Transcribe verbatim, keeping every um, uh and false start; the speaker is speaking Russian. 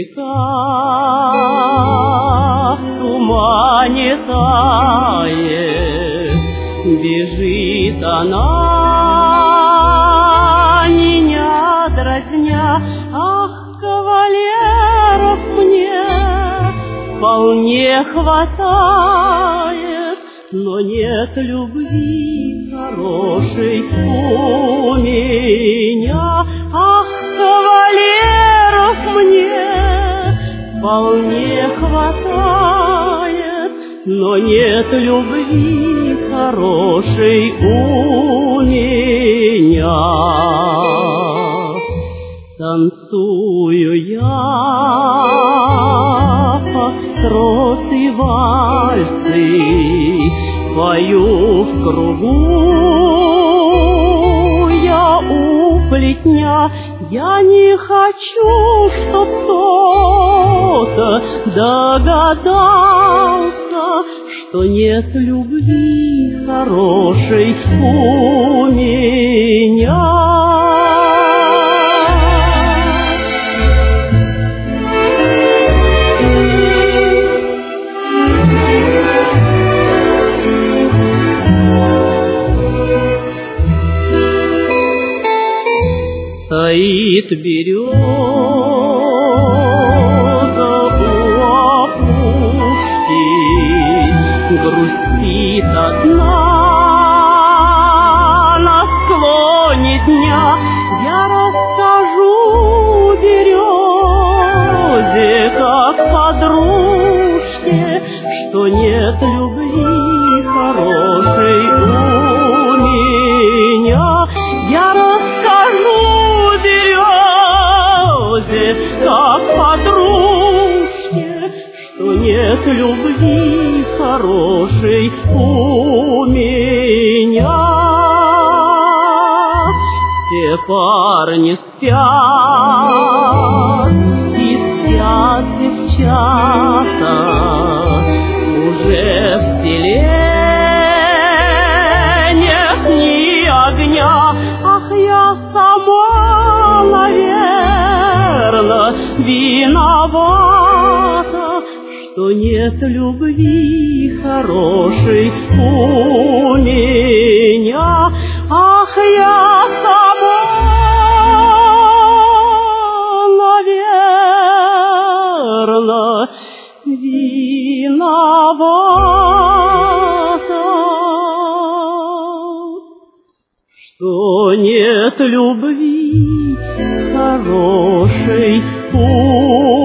река в тумане тает, бежит она, меня дразня. Ах, кавалеров мне вполне хватает, но нет любви хорошей у меня. Ах, кавалеров мне вполне хватает, но нет любви хорошей у меня. Танцую я фокстроты, вальсы, пою в кругу я у плетня. Я не хочу, чтоб кто-то догадался, что нет любви хорошей у меня. Стоит береза у опушки, грустит одна на склоне дня. Я расскажу березе, как подружке, что нет любви хорошей у меня. Я расскажу как подружке, что нет любви хорошей у меня. Все парни спят, и спят девчата, уже в селе нет ни огня. Ах, я сама, наверное, виновата, что нет любви хорошей у меня. Ах, я сама, наверное, виновата, что нет любви хорошей у